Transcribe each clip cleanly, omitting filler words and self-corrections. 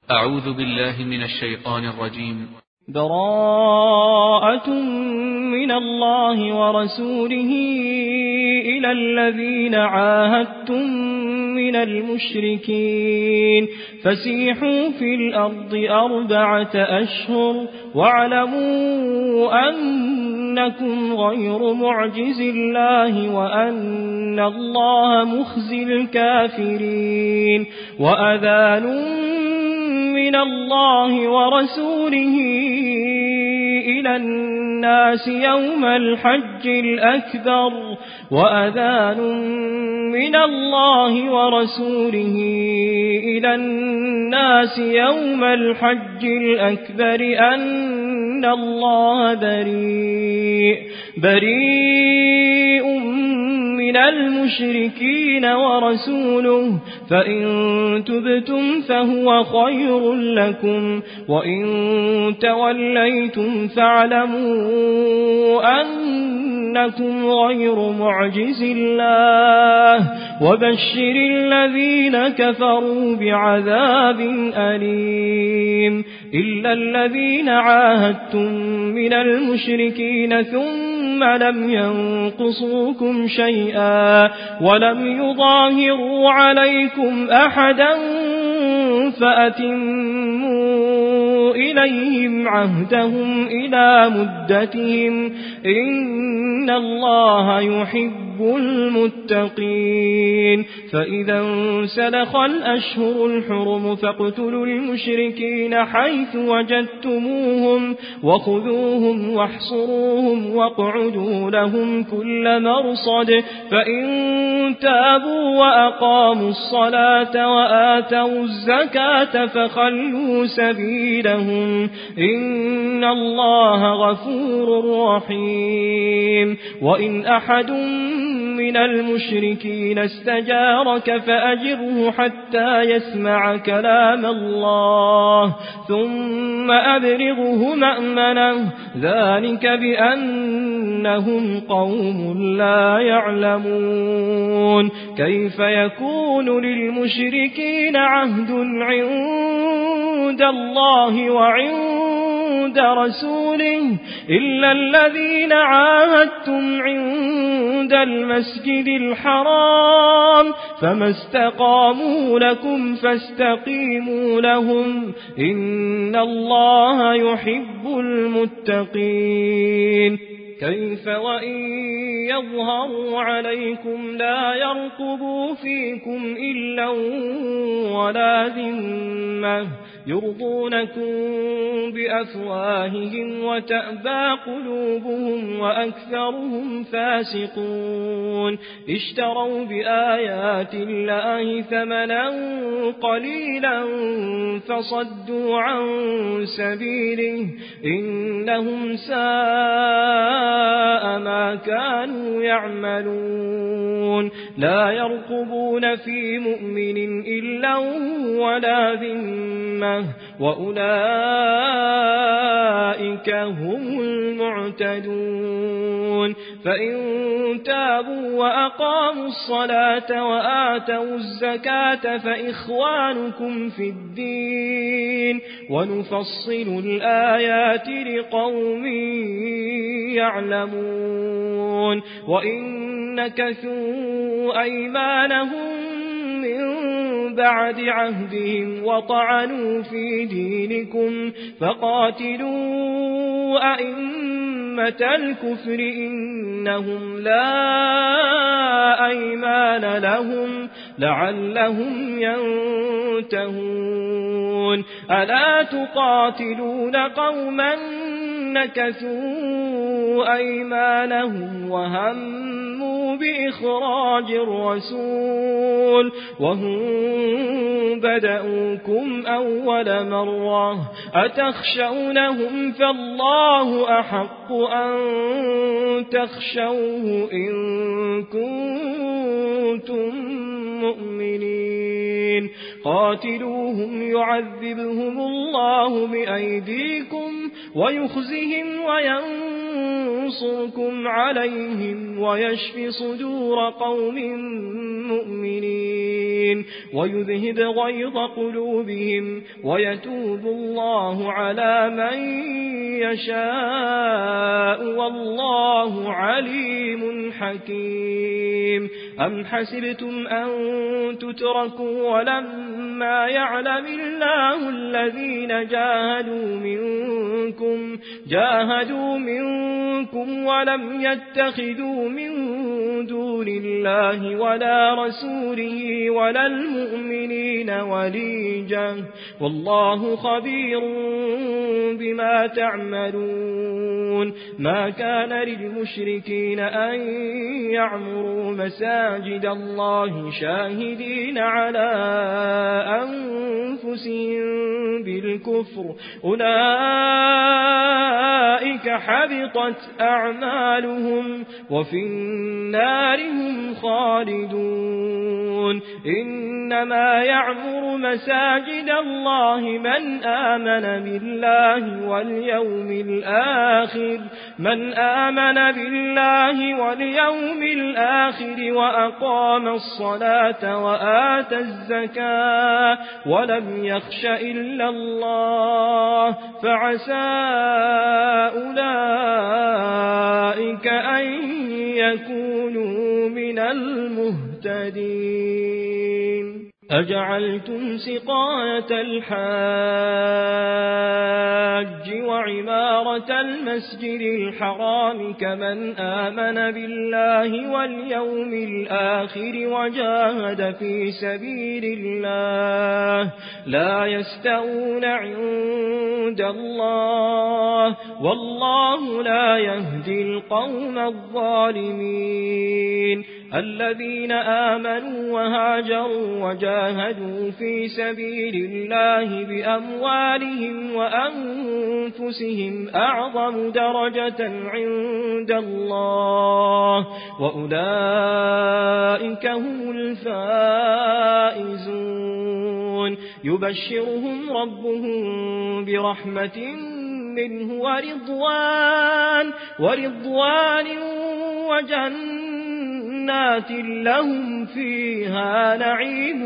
أعوذ بالله من الشيطان الرجيم. براءة من الله ورسوله إلى الذين عاهدتم من المشركين فسيحوا في الأرض 4 أشهر واعلموا أنكم غير معجز الله وأن الله مخزي الكافرين. وأذان من الله ورسوله إلى الناس يوم الحج الأكبر وأذان من الله ورسوله إلى الناس يوم الحج الأكبر أن الله بريء من المشركين ورسوله فإن تبتم فهو خير لكم وإن توليتم فاعلموا أنكم غير معجز الله وبشر الذين كفروا بعذاب أليم. إلا الذين عاهدتم من المشركين ثم لم ينقصوكم شيئا ولم يظاهروا عليكم أحدا فأتموا إليهم عهدهم إلى مدتهم إن الله يحب المتقين. فإذا انسلخ الأشهر الحرم فاقتلوا المشركين حيث وجدتموهم وخذوهم واحصروهم واقعدوا لهم كل مرصد فإن تابوا وأقاموا الصلاة وآتوا الزكاة فخلوا سبيلهم إن الله غفور رحيم. وإن أحد من المشركين استجارك فأجره حتى يسمع كلام الله ثم أبلغه مأمنه ذلك بأنهم قوم لا يعلمون. كيف يكون للمشركين عهد عند الله وعند رسوله إلا الذين عاهدتم عند المسجد الحرام فما استقاموا لكم فاستقيموا لهم إن الله يحب المتقين. كيف وإن يظهروا عليكم لا يرقبوا فيكم إلا ولا ذمة يرضونكم بأفواههم وتأبى قلوبهم وأكثرهم فاسقون. اشتروا بآيات الله ثمنا قليلا فصدوا عن سبيله إنهم ساء ما كانوا يعملون. لا يرقبون في مؤمن إلا ولا ذمة وأولئك هم المعتدون. فإن تابوا وأقاموا الصلاة وآتوا الزكاة فإخوانكم في الدين ونفصل الآيات لقوم يعلمون. وإن نكثوا أيمانهم من بعد عهدهم وطعنوا في دينكم فقاتلوا أئمة الكفر إنهم لا أيمان لهم لعلهم ينتهون. ألا تقاتلون قوما نكثوا أيمانهم وهموا بإخراج الرسول وهم بدأوكم أول مرة أتخشونهم فالله أحق أن تخشوه إن كنتم مؤمنين. قاتلوهم يعذبهم الله بأيديكم ويخزهم وينصركم عليهم ويشف صدور قوم مؤمنين. ويذهب غيظ قلوبهم ويتوب الله على من يشاء والله عليم حكيم. أم حسبتم أن تتركوا ولما يعلم الله الذين جاهدوا منكم ولم يتخذوا من دون الله ولا رسوله ولا المؤمنين وليجا والله خبير بما تعملون. ما كان للمشركين أن يعمروا مساجد الله شاهدين على أنفسهم بالكفر أولئك حبطت أعمالهم وفي النار هم خالدون. إنما يعمر مساجد الله من آمن بالله واليوم الآخر وأقام الصلاة وآتى الزكاة ولم يخش إلا الله فعسى أولئك أن يكونوا من المهتدين. أجعلتم سقاية الحاج وعمارة المسجد الحرام كمن آمن بالله واليوم الآخر وجاهد في سبيل الله لا يستوون عند الله والله لا يهدي القوم الظالمين. الذين آمنوا وهاجروا وجاهدوا في سبيل الله بأموالهم وأنفسهم أعظم درجة عند الله وأولئك هم الفائزون. يبشرهم ربهم برحمة منه ورضوان وجنات لهم فيها نعيم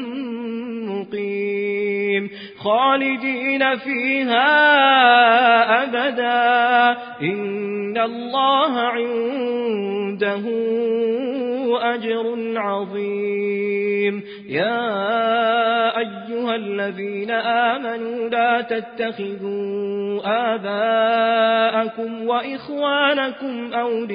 مقيم خالدين فيها أبدا إن الله عنده أجر عظيم. يا أيها الذين آمنوا لا تتخذوا آباءكم وإخوانكم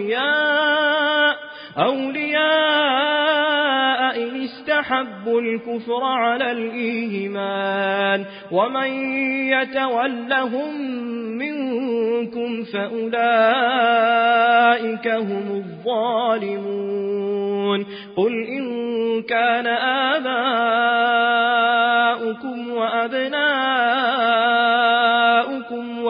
أولياء إن استحبوا الكفر على الإيمان ومن يتولهم منكم فأولئك هم الظالمون. قل إن كان آباؤكم وأبناؤكم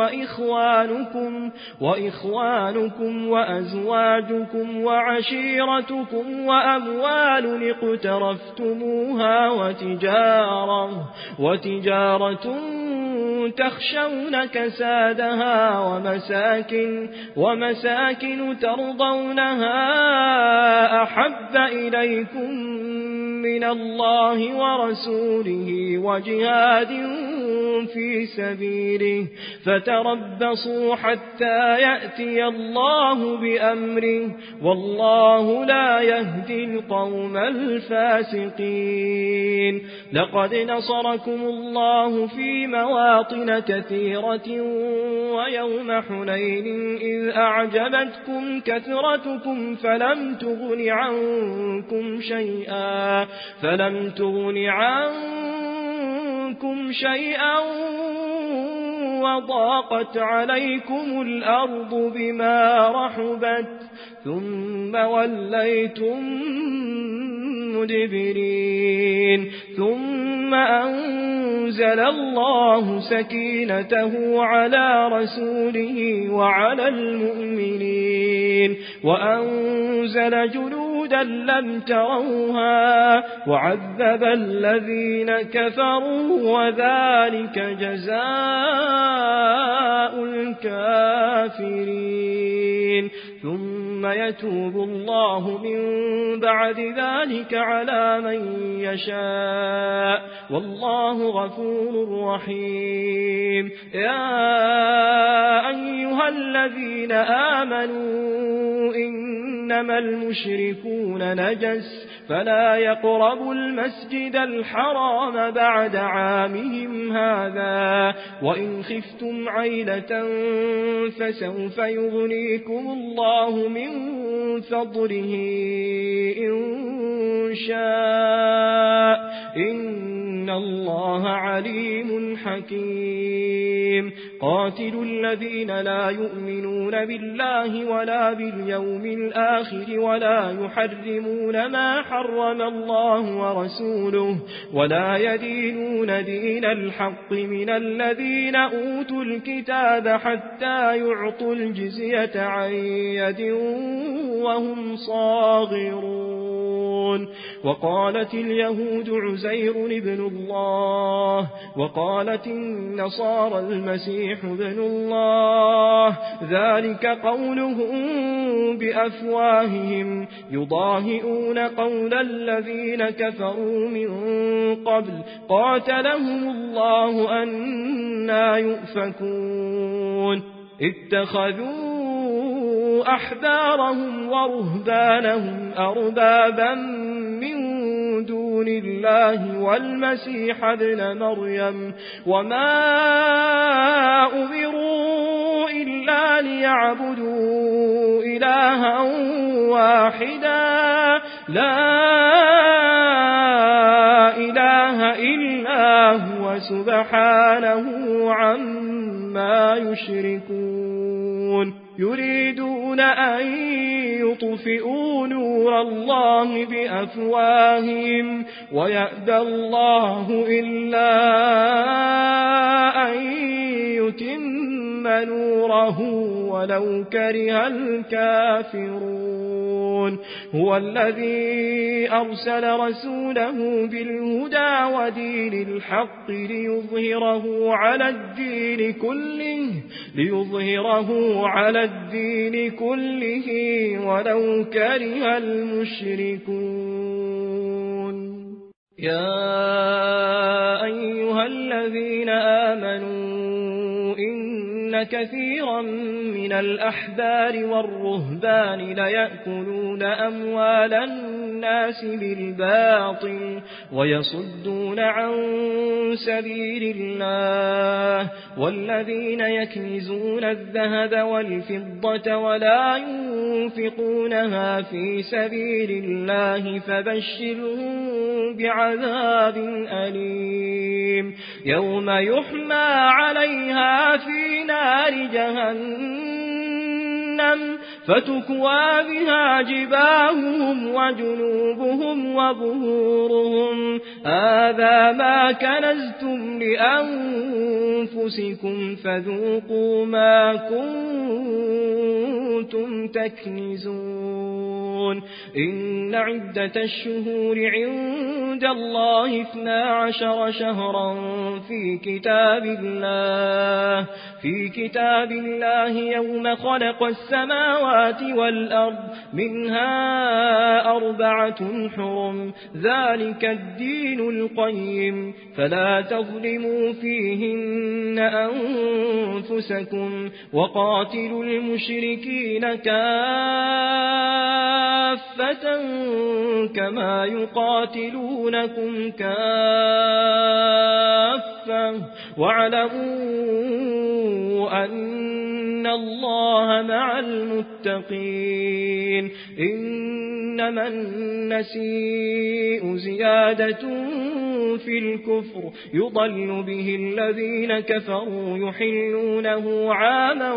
وإخوانكم وأزواجكم وعشيرتكم وأموال اقترفتموها وتجارة تخشون كسادها ومساكن ترضونها أحب إليكم من الله ورسوله وجهاد في سبيله فتربصوا حتى يأتي الله بأمره والله لا يهدي القوم الفاسقين. لقد نصركم الله في مواطن كثيرة ويوم حنين إذ أعجبتكم كثرتكم فلم تغن عنكم شيئا وضاقت عليكم الأرض بما رحبت ثم وليتم مدبرين. ثم أنزل الله سكينته على رسوله وعلى المؤمنين وأنزل جنودا لم تروها وعذب الذين كفروا وذلك جزاء الكافرين. ثم يتوب الله من بعد ذلك على من يشاء والله غفور رحيم يا أيها الذين آمنوا إنما المشركون نجس فلا يقربوا المسجد الحرام بعد عامهم هذا وإن خفتم عيلة فسوف يغنيكم الله من فضله إن شاء إن الله عليم حكيم قاتلوا الذين لا يؤمنون بالله ولا باليوم الآخر ولا يحرمون ما حرم الله ورسوله ولا يدينون دين الحق من الذين أوتوا الكتاب حتى يعطوا الجزية عن يد وهم صاغرون وقالت اليهود عزير ابن الله وقالت النصارى المسيح ابن الله ذلك قولهم بأفواههم يضاهئون قول الذين كفروا من قبل قاتلهم الله أنى يؤفكون اتخذوا أحبارهم ورهبانهم أربابا من دون الله والمسيح ابن مريم وما أمروا إلا ليعبدوا إلها واحدا لا إله إلا هو سبحانه عما يشركون يريدون أن يطفئوا نور الله بأفواههم ويأبى الله إلا أن يتم نوره ولو كره الكافرون هو الذي أرسل رسوله بالهدى ودين الحق ليظهره على الدين كله ولو كره المشركون يا أيها الذين آمنوا إن كثيرا من الأحبار والرهبان ليأكلون أموال الناس بالباطل ويصدون عن سبيل الله والذين يكنزون الذهب والفضة ولا ينفقونها في سبيل الله فبشرهم بعذاب أليم يوم يحمى عليها في نار جهنم فتكوى بها جباههم وجنوبهم وظهورهم هذا ما كنزتم لأنفسكم فذوقوا ما كنتم تكنزون إن عدة الشهور عند الله 12 شهرا في كتاب الله يوم خلق السماوات والأرض منها 4 حرم ذلك الدين القيم فلا تظلموا فيهن أنفسكم وقاتلوا المشركين كافة كما يقاتلونكم كافة واعلموا أن الله مع المتقين إنما النسيء زيادة في الكفر يضل به الذين كفروا يحلونه عاما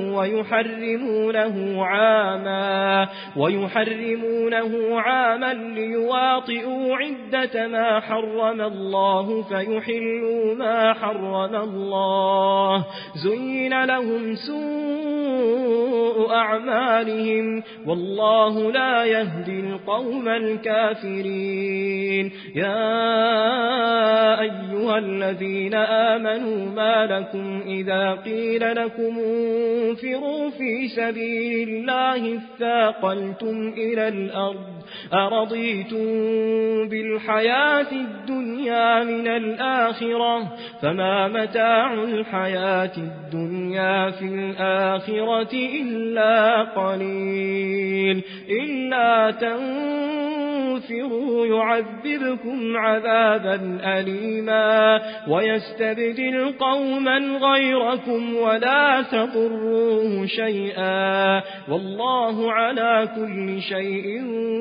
ويحرمونه عاما ليواطئوا عدة ما حرم الله فيحلوا ما حرم الله زين لهم سوء أعمالهم والله لا يهدي القوم الكافرين. يا أيها الذين آمنوا ما لكم إذا قيل لكم انفروا في سبيل الله اثاقلتم إلى الأرض أرضيتم بالحياة الدنيا من الآخرة فما متاع الحياة الدنيا في الآخرة إلا قليل. إلا تنفروا يعذبكم عذابا أليما ويستبدل قوما غيركم ولا تضروه شيئا والله على كل شيء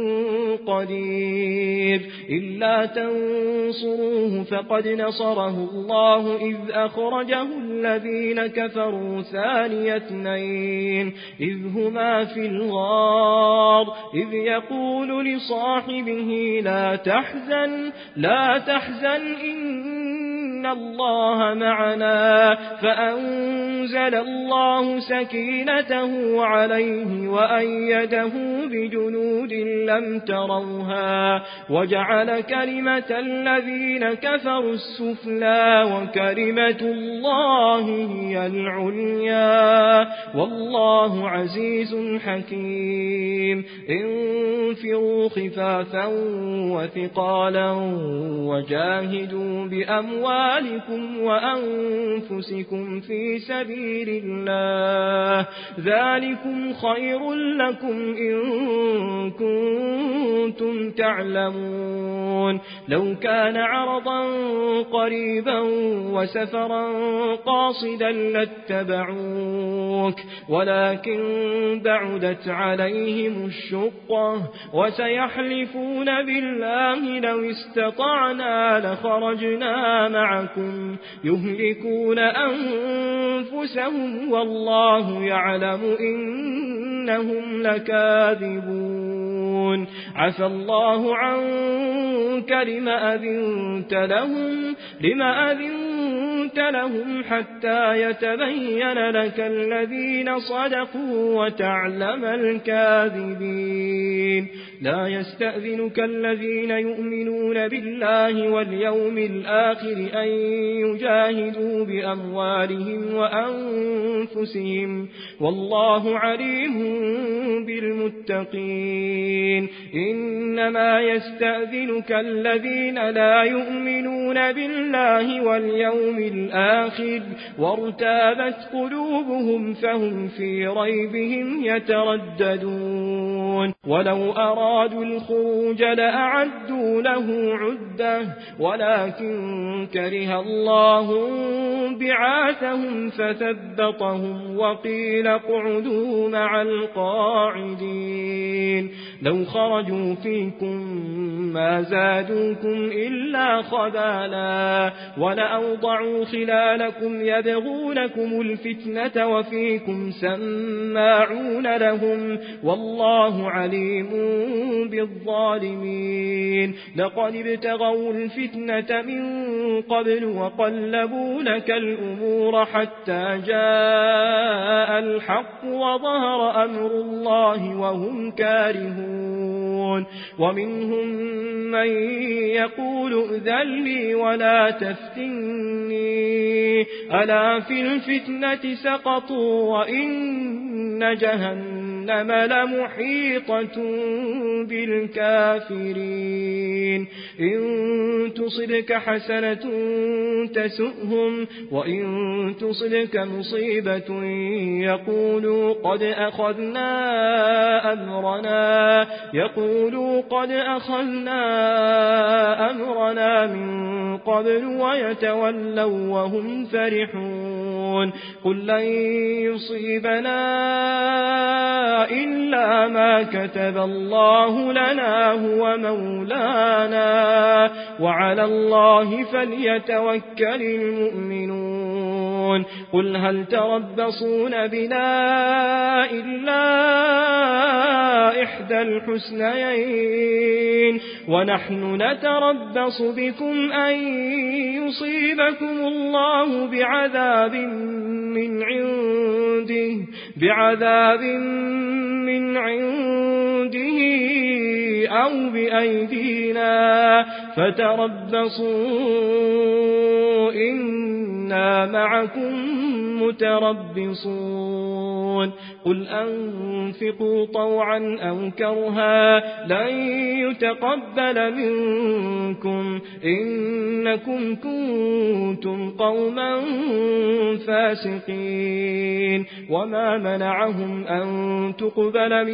قدير. إلا تنصروه فقد نصره الله إذ أخرجه الذين كفروا ثاني اثنين إذ هما في الغار إذ يقول لصاحبه لا تحزن إن الله معنا فأنزل الله سكينته عليه وأيده بجنود لم تروها وجعل كلمة الذين كفروا السفلى وكلمة الله هي العليا والله عزيز حكيم. انفروا خفافا وثقالا وجاهدوا بأموالكم وأنفسكم في سبيل الله ذلكم خير لكم إن كنتم تعلمون. لو كان عرضا قريبا وسفرا قاصدا لاتبعوك ولكن بعدت عليهم الشقة وسيحلفون بالله لو استطعنا لخرجنا معكم يهلكون أنفسهم والله يعلم إنهم لكاذبون. عفى الله عنك لما أذنت لهم حتى يتبين لك الذين صدقوا وتعلم الكاذبين. لا يستأذنك الذين يؤمنون بالله واليوم الآخر أن يجاهدوا بأموالهم وأنفسهم والله عليم بالمتقين. إنما يستأذنك الذين لا يؤمنون بالله واليوم الآخر وارتابت قلوبهم فهم في ريبهم يترددون. ولو أرادوا الخروج لأعدوا له عدة ولكن كره الله بعاثهم فثبطهم وقيل اقعدوا مع القاعدين. لو خرجوا فيكم ما زادوكم إلا خبالا ولأوضعوا خلالكم يبغونكم الفتنة وفيكم سماعون لهم والله عليم بالظالمين. لقد ابتغوا الفتنة من قبل وقلبوا لك الأمور حتى جاء الحق وظهر أمر الله وهم كارهون. ومنهم من يقول ائذن لي ولا تفتني ألا في الفتنة سقطوا وإن جهنم لمحيطة بالكافرين. إن تصبك حسنة تسؤهم وإن تصبك مصيبة يقولوا قد أخذنا أمرنا من قبل ويتولوا وهم فرحون. قل لن يصيبنا إلا ما كتب الله لنا هو مولانا وعلى الله فليتوكل المؤمنون. قل هل تربصون بنا إلا إحدى الحسنيين ونحن نتربص بكم أن يصيبكم الله بعذاب من عنده أو بأيدينا فتربصوا إنا معكم متربصون قل أنفقوا طوعا أو كرها لن يتقبل منكم إنكم كنتم قوما فاسقين وما منعهم أن تقبل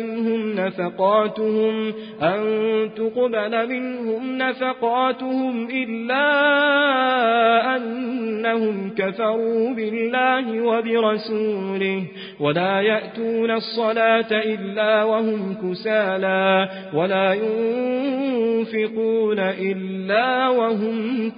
منهم نفقاتهم إلا أنهم كفروا بالله وبرسوله ولا يأتون الصلاة إلا وهم كسالى ولا ينفقون إلا وهم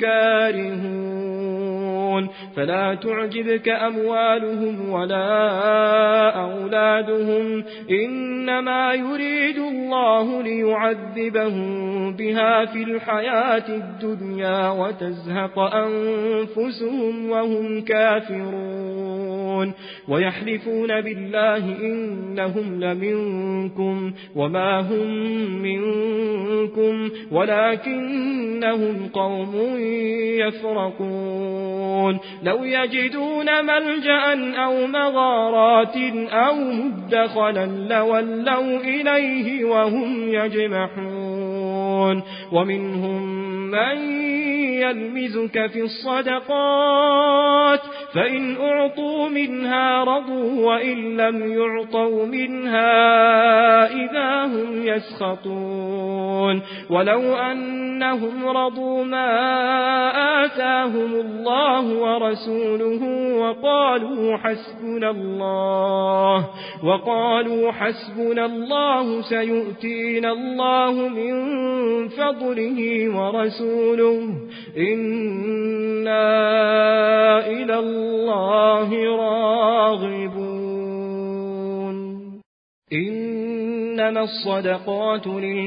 كارهون فلا تعجبك أموالهم ولا أولادهم إنما يريد الله ليعذبهم بها في الحياة الدنيا وتزهق أنفسهم وهم كافرون ويحلفون بالله إنهم لمنكم وما هم منكم ولكنهم قوم يفرقون لو يجدون ملجأ أو مغارات أو مدخلا لولوا إليه وهم يجمحون ومنهم من يلمزك في الصدقات فإن أعطوا منها رضوا وإن لم يعطوا منها إذا هم يسخطون ولو أنهم رضوا ما آتاهم الله ورسوله وقالوا حسبنا الله سيؤتينا الله من فضله ورسوله إنا إلى الله راغبون إنما الصدقات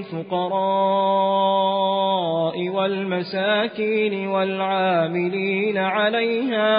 للفقراء والمساكين والعاملين عليها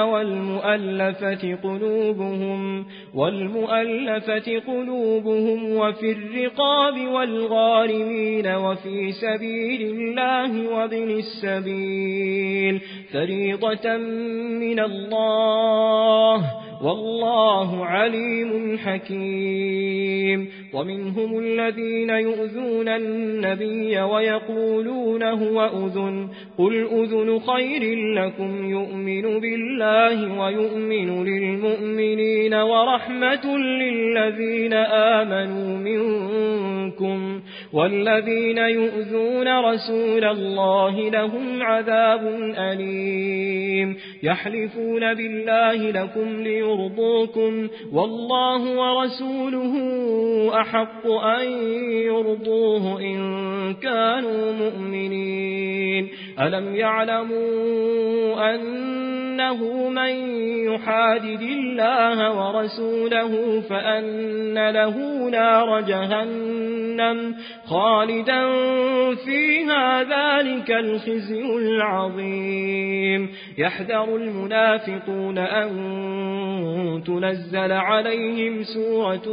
والمؤلفة قلوبهم وفي الرقاب والغارمين وفي سبيل الله وابن السبيل فريضة من الله والله عليم حكيم ومنهم الذين يؤذون النبي ويقولون هو أذن قل أذن خير لكم يؤمن بالله ويؤمن للمؤمنين ورحمة للذين آمنوا منكم والذين يؤذون رسول الله لهم عذاب أليم يحلفون بالله لكم ليرضوكم والله ورسوله أحق أن يرضوه إن كانوا مؤمنين ألم يعلموا أنه من يحادد الله ورسوله فأن له نار جهنم خالدا فيها ذلك الخزي العظيم يحذر المنافقون أن تنزل عليهم سورة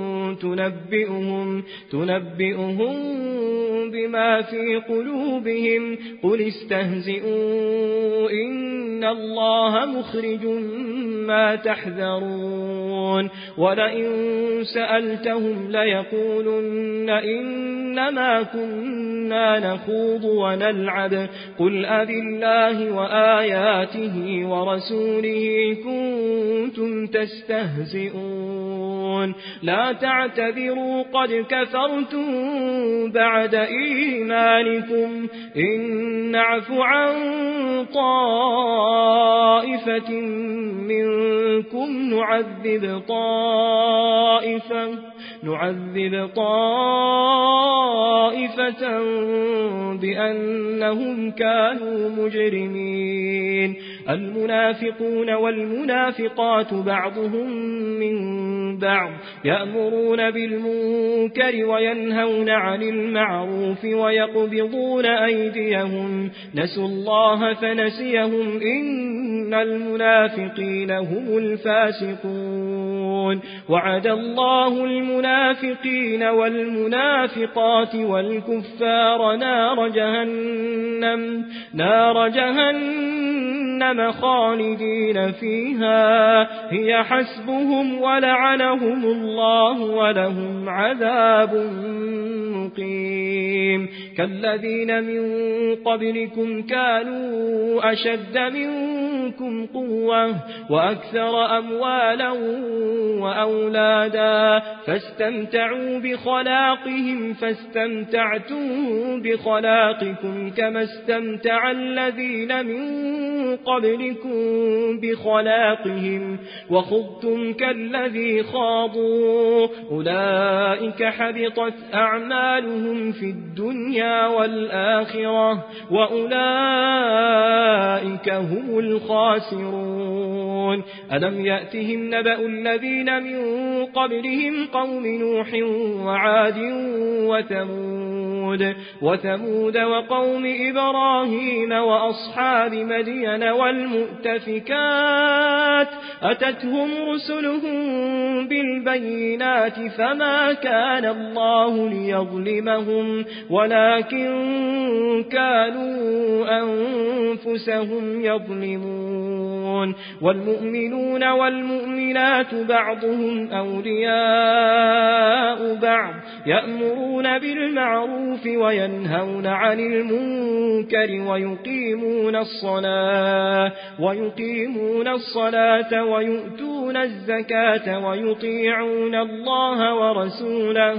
تنبئهم بما في قلوبهم قل استهزئوا إن الله مخرج ما تحذرون ولئن سألتهم ليقولن إنما كنا نخوض ونلعب قل أبالله وآياته ورسوله كنتم تستهزئون لا تعتذروا قد كفرتم بعد إيمانكم إن نعف عن طائفة منكم نعذب طائفة بأنهم كانوا مجرمين المنافقون والمنافقات بعضهم من بعض يأمرون بالمنكر وينهون عن المعروف ويقبضون أيديهم نسوا الله فنسيهم إن المنافقين هم الفاسقون وعد الله المنافقين والمنافقات والكفار نار جهنم خالدين فيها هي حسبهم ولعنهم الله ولهم عذاب مقيم كالذين من قبلكم كانوا أشد منكم قوة وأكثر أموالا وأولادا فاستمتعوا بخلاقهم فاستمتعتم بخلاقكم كما استمتع الذين من قبلكم بخلاقهم وخضتم كالذي خاضوا أولئك حبطت أعمالهم في الدنيا والآخرة وأولئك هم الخاسرون ألم يأتهم نبأ الذين من قبلهم قوم نوح وعاد وثمود وقوم إبراهيم وأصحاب مدين والمؤتفكات أتتهم رسلهم بالبينات فما كان الله ليظلمهم ولكن كانوا أنفسهم يظلمون والمؤمنون والمؤمنات بعضهم أولياء بعض يأمرون بالمعروف وينهون عن المنكر ويقيمون الصلاة ويؤتون الزكاة ويطيعون الله ورسوله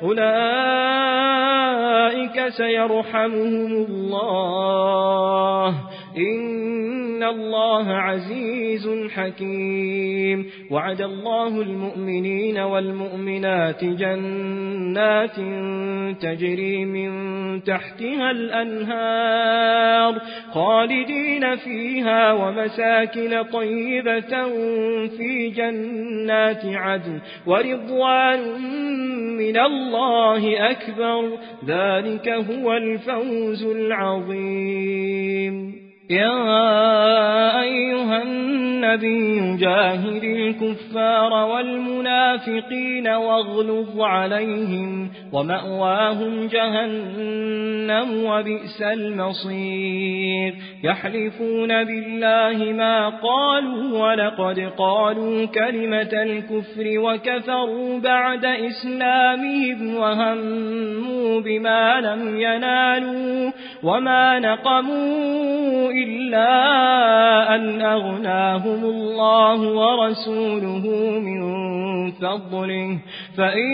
أولئك سيرحمهم الله إن الله عزيز حكيم وعد الله المؤمنين والمؤمنات جنات تجري من تحتها الأنهار خالدين فيها ومساكن طيبة في جنات عدن ورضوان من الله أكبر ذلك هو الفوز العظيم يا أيها النبي جاهد الكفار والمنافقين واغلظ عليهم ومأواهم جهنم وبئس المصير يحلفون بالله ما قالوا ولقد قالوا كلمة الكفر وكفروا بعد إسلامهم وهموا بما لم ينالوا وما نقموا إلا أن أغناهم الله ورسوله من فضله فإن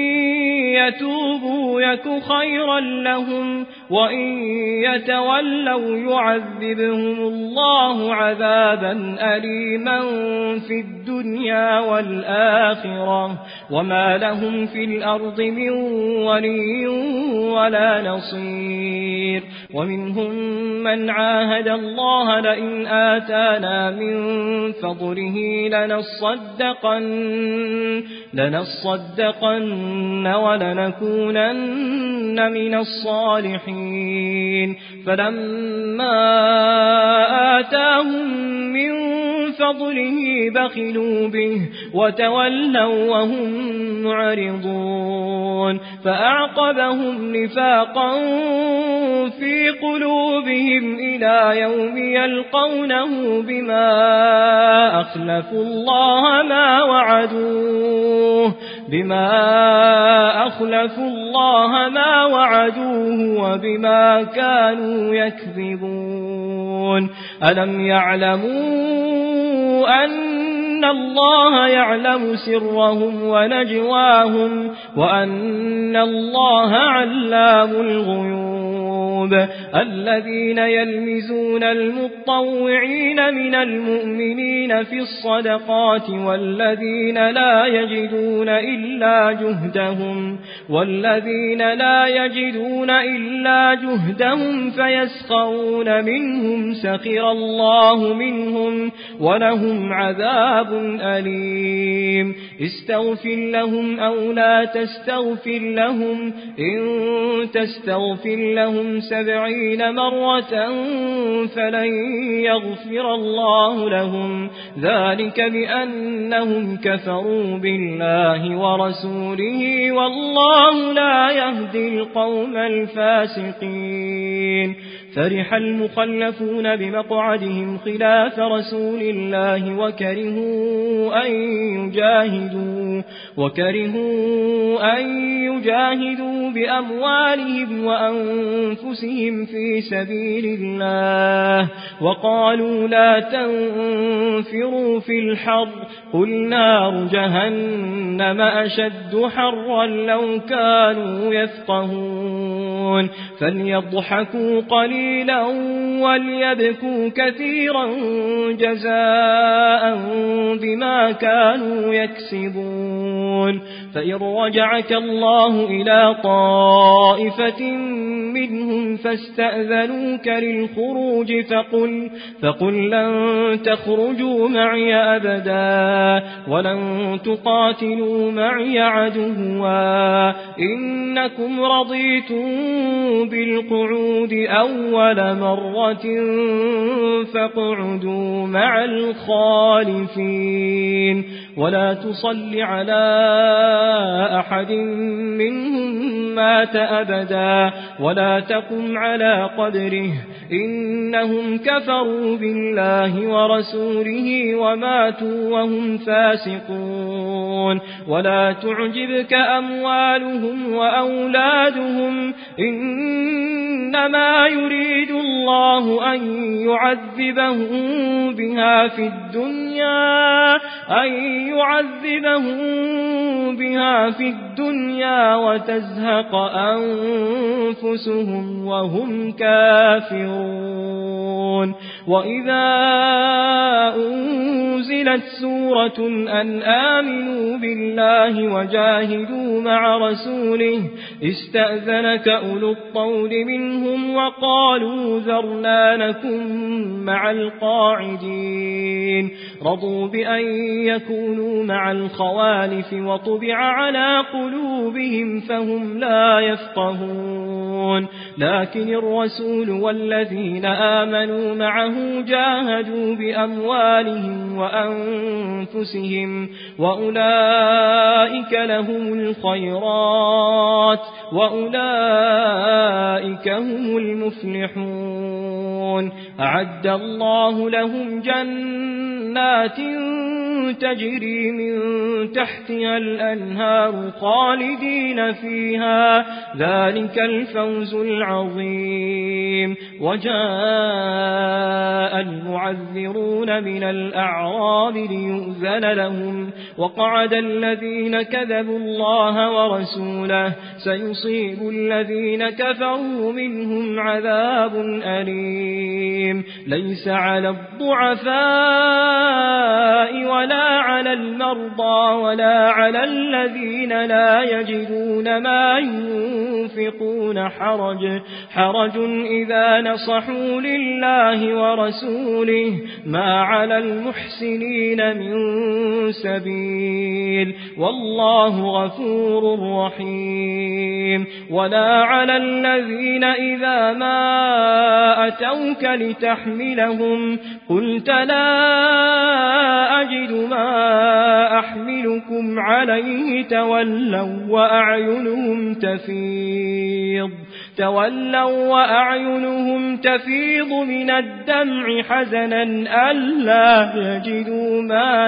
يتوبوا يك خيرا لهم وإن يتولوا يعذبهم الله عذابا أليما في الدنيا والآخرة وما لهم في الأرض من ولي ولا نصير ومنهم من عاهد الله لئن آتانا من فضله لنصدقن ولنكونن من الصالحين فلما آتاهم من فضله بخلوا به وتولوا وهم معرضون فأعقبهم نفاقا في قلوبهم إلى يوم يلقونه بما أخلفوا الله ما وعدوه وبما كانوا يكذبون ألم يعلموا أن الله يعلم سرهم ونجواهم وأن الله علام الغيوب الذين يلمزون المطوعين من المؤمنين في الصدقات والذين لا يجدون إلا جهدهم فيسخرون منهم سخر الله منهم ولهم عذاب أليم استغفر لهم أو لا تستغفر لهم إن تستغفر لهم 70 مرة فلن يغفر الله لهم ذلك بأنهم كفروا بالله ورسوله والله لا يهدي القوم الفاسقين فرح المخلفون بمقعدهم خلاف رسول الله وكرهوا أن يجاهدوا بأموالهم وأنفسهم في سبيل الله وقالوا لا تنفروا في الحر قل نار جهنم أشد حرا لو كانوا يفقهون فليضحكوا قليلا وليبكوا كثيرا جزاء بما كانوا يكسبون فإن رجعك الله إلى طائفة منهم فاستأذنوك للخروج فقل لن تخرجوا معي أبدا ولن تقاتلوا معي عدوا إنكم رضيتم بالقعود أول مرة فاقعدوا مع الخالفين ولا تصل على أحد منهم مات أبدا ولا تقم على قبره إنهم كفروا بالله ورسوله وماتوا وهم فاسقون ولا تعجبك أموالهم وأولادهم إنما يريد الله أن يعذبهم بها في الدنيا وتزهق أنفسهم وهم كافرون وإذا أنزلت سورة أن آمنوا بالله وجاهدوا مع رسوله استأذنك أولو الطول منهم وقالوا ذرنا نكن مع القاعدين رضوا بأن يكونوا مع الخوالف وطبع على قلوبهم فهم لا يفقهون لكن الرسول والذين آمنوا معه جاهدوا بأموالهم وأنفسهم وأولئك لهم الخيرات وأولئك هم المفلحون أعد الله لهم جنات تجري من تحتها الأنهار خالدين فيها ذلك الفوز العظيم وجاء المعذرون من الأعراب ليؤذن لهم وقعد الذين كذبوا الله ورسوله سيصيب الذين كفروا منهم عذاب أليم ليس على الضعفاء ولا على المرضى ولا على الذين لا يجدون ما ينفقون حرج إذا نصحوا لله ورسوله ما على المحسنين من سبيل والله غفور رحيم ولا على الذين إذا ما أتوك لتحملهم قلت لا أجد ما أحملكم عليه تولوا وأعينهم تفيض من الدمع حزنا ألا يجدوا ما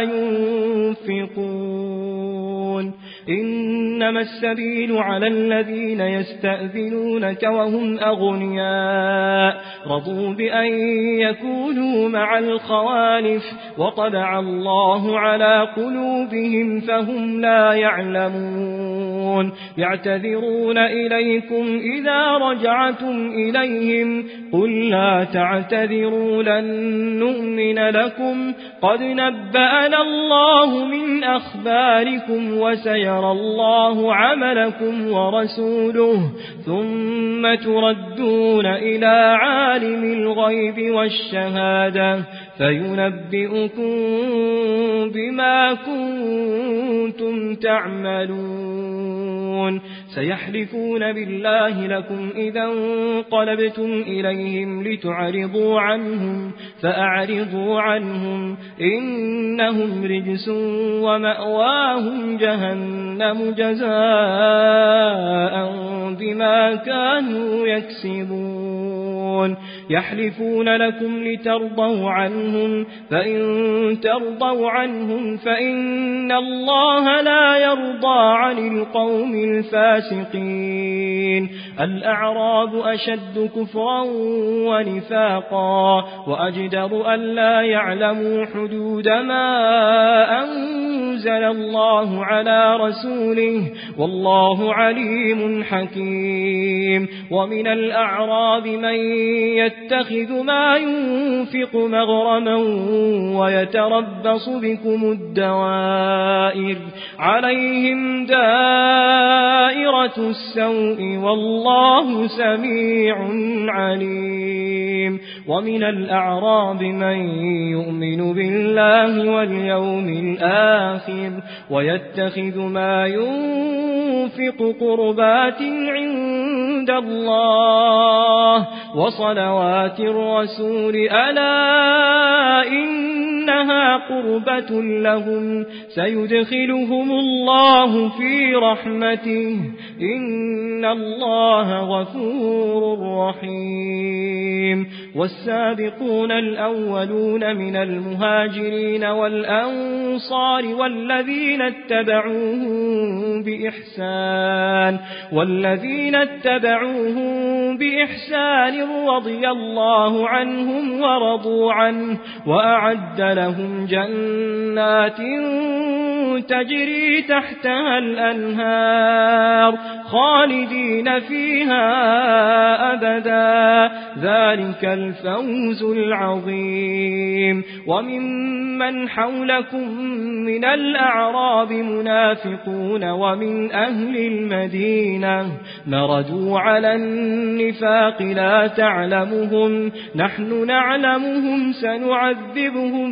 ينفقون إنما السبيل على الذين يستأذنونك وهم أغنياء رضوا بأن يكونوا مع الخوالف وطبع الله على قلوبهم فهم لا يعلمون يعتذرون إليكم إذا رجعتم إليهم قل لا تعتذروا لن نؤمن لكم قد نبأنا الله من أخباركم وسيرى الله عملكم ورسوله ثم تردون إلى عالم الغيب والشهادة فينبئكم بما كنتم تعملون سيحلفون بالله لكم إذا انقلبتم إليهم لتعرضوا عنهم فأعرضوا عنهم إنهم رجس ومأواهم جهنم جزاء بما كانوا يكسبون يحلفون لكم لترضوا عنهم فإن ترضوا عنهم فإن الله لا يرضى عن القوم الفاسقين الأعراب أشد كفرا ونفاقا وأجدر ألا يعلموا حدود ما أنزل الله على رسوله والله عليم حكيم ومن الأعراب من يتخذ ما ينفق مغرما ويتربص بكم الدوائر عليهم دائرة السوء والله سميع عليم ومن الأعراب من يؤمن بالله واليوم الآخر ويتخذ ما ينفق قربات عند الله وصلوات الرسول ألا إنها قربة لهم سيدخلهم الله في رحمته إن الله غفور رحيم والسابقون الأولون من المهاجرين والأنصار والذين اتبعوهم بإحسان رضي الله عنهم ورضوا عنه وأعد لهم جنات تجري تحتها الأنهار خالدين فيها أبدا ذلك الفوز العظيم وممن حولكم من الأعراب منافقون ومن أهل المدينة مردوا على النفاق لا تعلمهم نحن نعلمهم سنعذبهم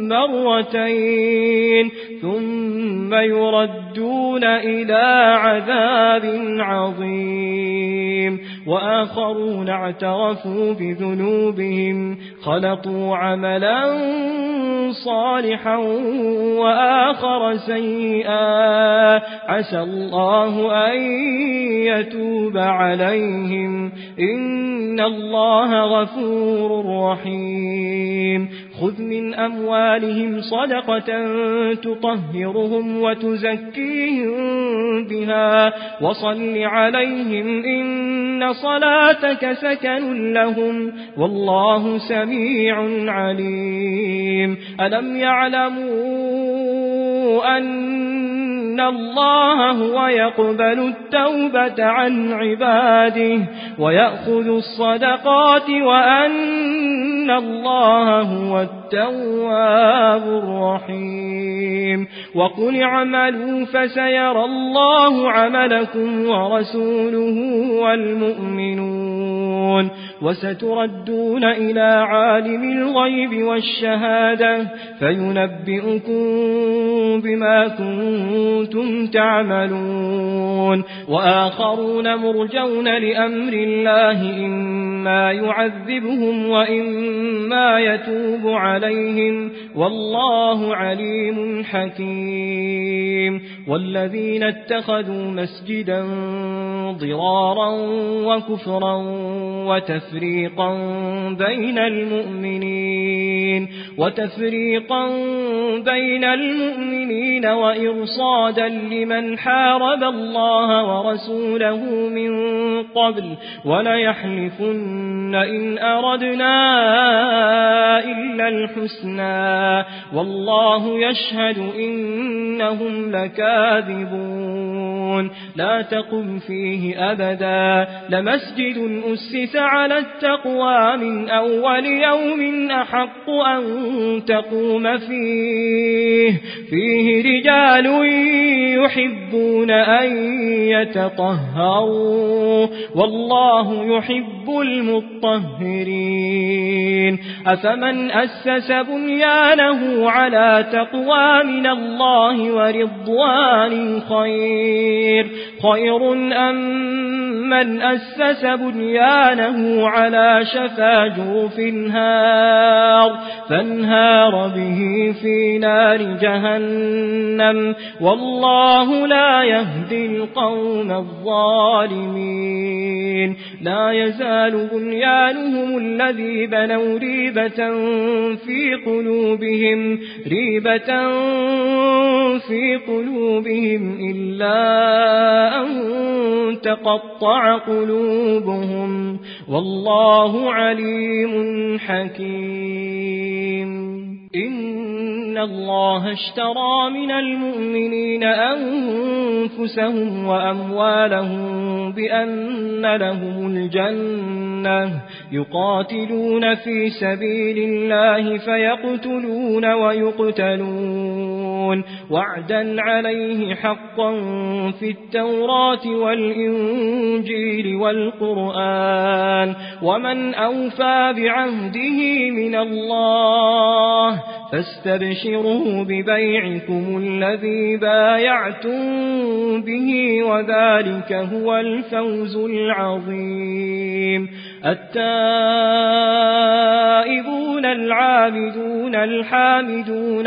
مرتين ثم يردون إلى عذاب عظيم وآخرون اعترفوا بذنوبهم خلطوا عملا صالحا وآخر سيئا عسى الله أن يتوب عليهم إن الله غفور رحيم خذ من أموالهم صدقة تطهرهم وتزكيهم بها وصل عليهم إن صلاتك سكن لهم والله سميع عليم ألم يعلموا أن الله هو يقبل التوبة عن عباده ويأخذ الصدقات وأن الله هو التواب الرحيم وقل اعملوا فسيرى الله عملكم ورسوله والمؤمنون وستردون إلى عالم الغيب والشهادة فينبئكم بما كنتم تعملون وآخرون مرجون لأمر الله إما يعذبهم وإما يتوب عليهم والله عليم حكيم والذين اتخذوا مسجدا ضرارا وكفرا وتفريقا بين المؤمنين وإرصادا لمن حارب الله ورسوله من قبل وليحلفن إن أردنا إلا الحسنى والله يشهد إنهم لكاذبون لا تقم فيه أبدا لمسجد أسس على التقوى من أول يوم أحق أن تقوم فيه رجال يحبون أن يتطهروا والله يحب المطهرين أفمن أسس بنيانه على تقوى من الله ورضوان خير أم من أسس بنيانه على شفا جرف فانهار به في نار جهنم والله لا يهدي القوم الظالمين لا يزال بنيانهم الذي بنوا ريبة في قلوبهم إلا أن تقطع قلوبهم والله عليم حكيم إن الله اشترى من المؤمنين أنفسهم وأموالهم بأن لهم الجنة يقاتلون في سبيل الله فيقتلون ويقتلون وعدا عليه حقا في التوراة والإنجيل والقرآن ومن أوفى بعهده من الله فاستبشروا ببيعكم الذي بايعتم به وذلك هو الفوز العظيم التائبون العابدون الحامدون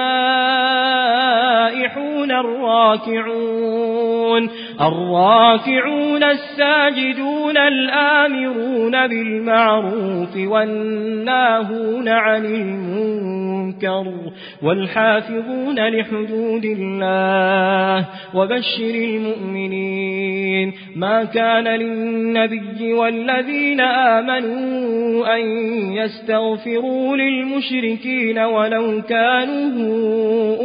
السائحون الراكعون الساجدون الآمرون بالمعروف والناهون عن المنكر والحافظون لحدود الله وبشر المؤمنين ما كان للنبي والذين آمنوا أن يستغفروا للمشركين ولو كانوا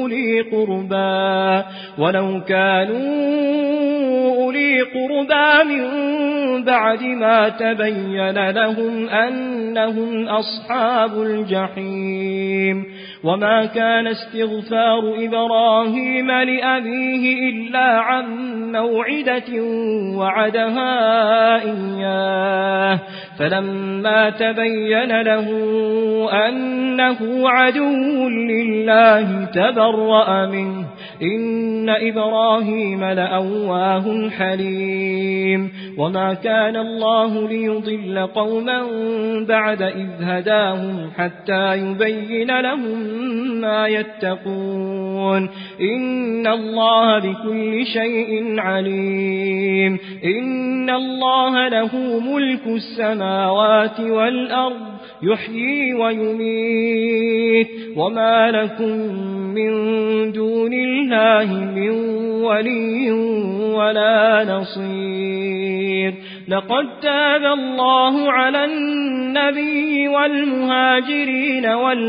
أولي قربى من بعد ما تبين لهم أنهم أصحاب الجحيم وما كان استغفار إبراهيم لأبيه إلا عن موعدة وعدها إياه فلما تبين له أنه عدو لله تبرأ منه إن إبراهيم لأواه حليم وما كان الله ليضل قوما بعد إذ هداهم حتى يبين لهم ما يتقون إن الله بكل شيء عليم إن الله له ملك السماوات والأرض يحيي ويميت وما لكم من دون الله من ولي ولا نصير لقد تاب الله على النبي والمهاجرين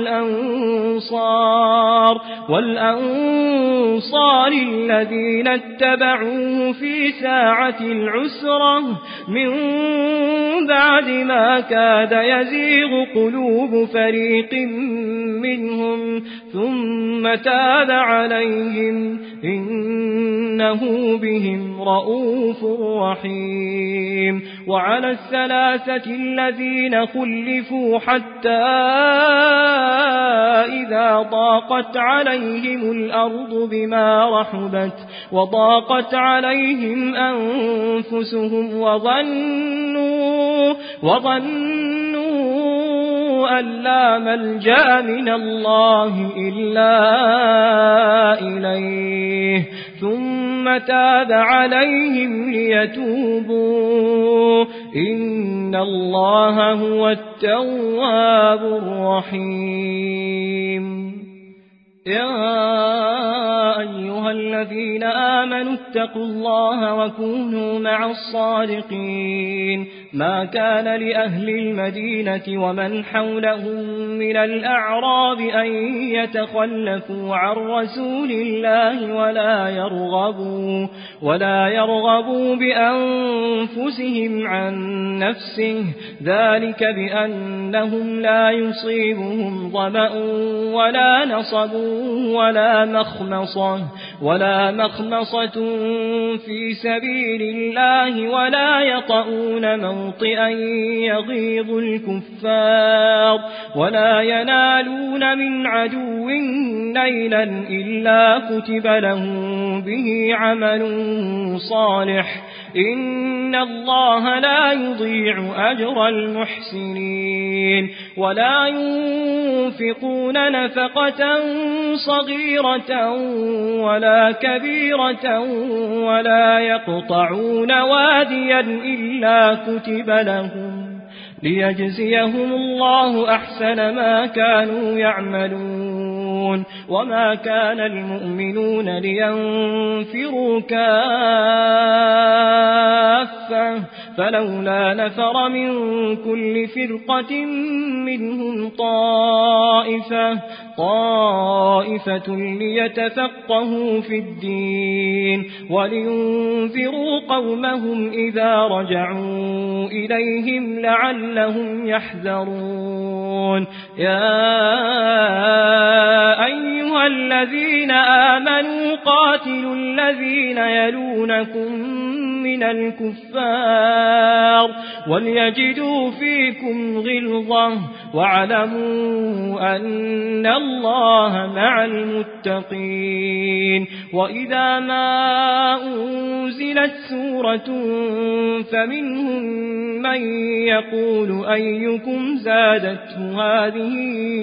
والأنصار الذين اتبعوه في ساعة العسرة من بعد ما كاد يزيغ قلوب فريق منهم ثم تاب عليهم إنه بهم رؤوف رحيم وعلى الثلاثة الذين خلفوا حتى إذا ضاقت عليهم الأرض بما رحبت وضاقت عليهم أنفسهم وظنوا أن لا ملجأ من الله إلا إليه ثم تاب عليهم ليتوبوا إن الله هو التواب الرحيم يا أيها الذين آمنوا اتقوا الله وكونوا مع الصادقين ما كان لأهل المدينة ومن حولهم من الأعراب أن يتخلفوا عن رسول الله ولا يرغبوا بأنفسهم عن نفسه، ذلك بأنهم لا يصيبهم ظمأ ولا نصب ولا مخمصة في سبيل الله، ولا يطؤون موطئا يغيظ الكفار، ولا ينالون من عدو نيلا إلا كتب لهم به عمل صالح، إن الله لا يضيع أجر المحسنين. ولا ينفقون نفقة صغيرة ولا كبيرة ولا يقطعون واديا إلا كتب لهم ليجزيهم الله أحسن ما كانوا يعملون. وما كان المؤمنون لينفروا كافة، فلولا نفر من كل فرقة منهم طائفة ليتفقهوا في الدين ولينذروا قومهم إذا رجعوا إليهم لعلهم يحذرون. يا أيها الذين آمنوا قاتلوا الذين يلونكم من الكفار وليجدوا فيكم غلظة، واعلموا أن الله مع المتقين. وإذا ما أنزلت سورة فمنهم من يقول أيكم زادته هذه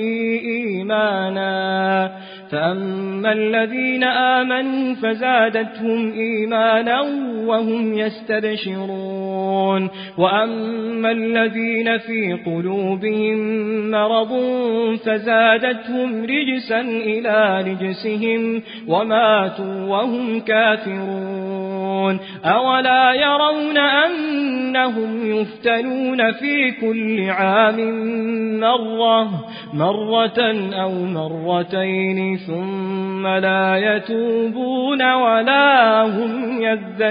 إيمانا، فأما الذين آمنوا فزادتهم إيمانا وهم يستبشرون، وأما الذين في قلوبهم مرض فزادتهم رجسا إلى رجسهم وماتوا وهم كافرون. أولا يرون أنهم يفتنون في كل عام مرة أو مرتين ثم لا يتوبون ولا هم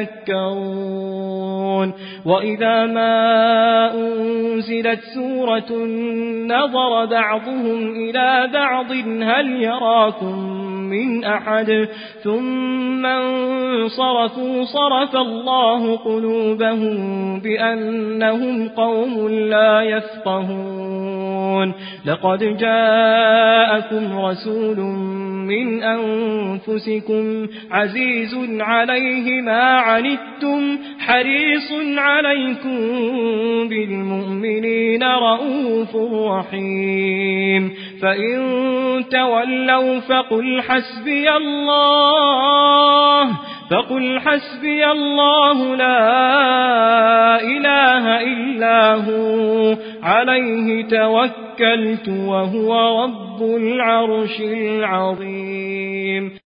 يذكرون. وإذا ما أنزلت سورة نظر بعضهم إلى بعض هل يراكم من أحد ثم انصرفوا صرف الله قلوبهم بأنهم قوم لا يفقهون. لقد جاءكم رسول من أنفسكم عزيز عليه ما عنتم حريص عليكم بالمؤمنين رؤوف رحيم. فإن تولوا فقل حسبي الله لا إله إلا هو عليه توكلت وهو رب العرش العظيم.